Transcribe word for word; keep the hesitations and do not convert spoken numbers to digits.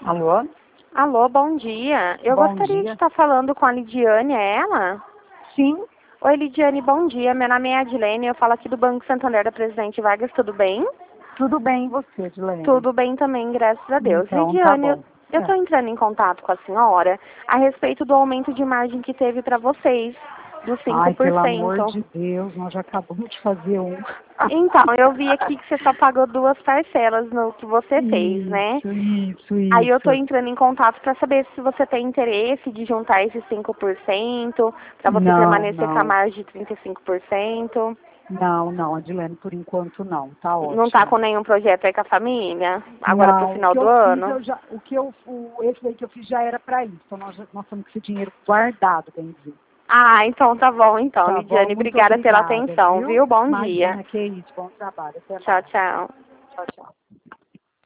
Alô? Alô, bom dia. Eu Bom gostaria dia. de estar falando com a Lidiane, é ela? Sim, Oi, Lidiane, bom dia. Meu nome é Adilene, eu falo aqui do Banco Santander da Presidente Vargas, tudo bem? tudo bem e você, Dilene? Tudo bem também, graças a Deus. Então, tá Lidiane, bom. eu estou É. entrando em contato com a senhora a respeito do aumento de margem que teve para vocês, dos cinco Ai, por pelo amor cento. de Deus, nós já acabamos de fazer um. Então, eu vi aqui que você só pagou duas parcelas no que você fez, né? Isso, isso, Aí eu estou isso. entrando em contato para saber se você tem interesse de juntar esses cinco por cento, para você Não, permanecer com a não, margem de trinta e cinco por cento. não, não, Adilene, por enquanto não, tá Não está ótimo. com nenhum projeto aí com a família? Agora para o Não, o final que do eu fiz, ano? eu já, o que eu, o, esse daí que eu fiz já era para isso, então nós, já- nós temos que esse dinheiro guardado, bem dizer. Ah, então tá bom então, Tá bom? Lidiane. Muito Obrigada pela obrigada, atenção, viu? viu? Bom dia. Imagina, que isso, bom trabalho, até Tchau, mais. tchau. Tchau, tchau.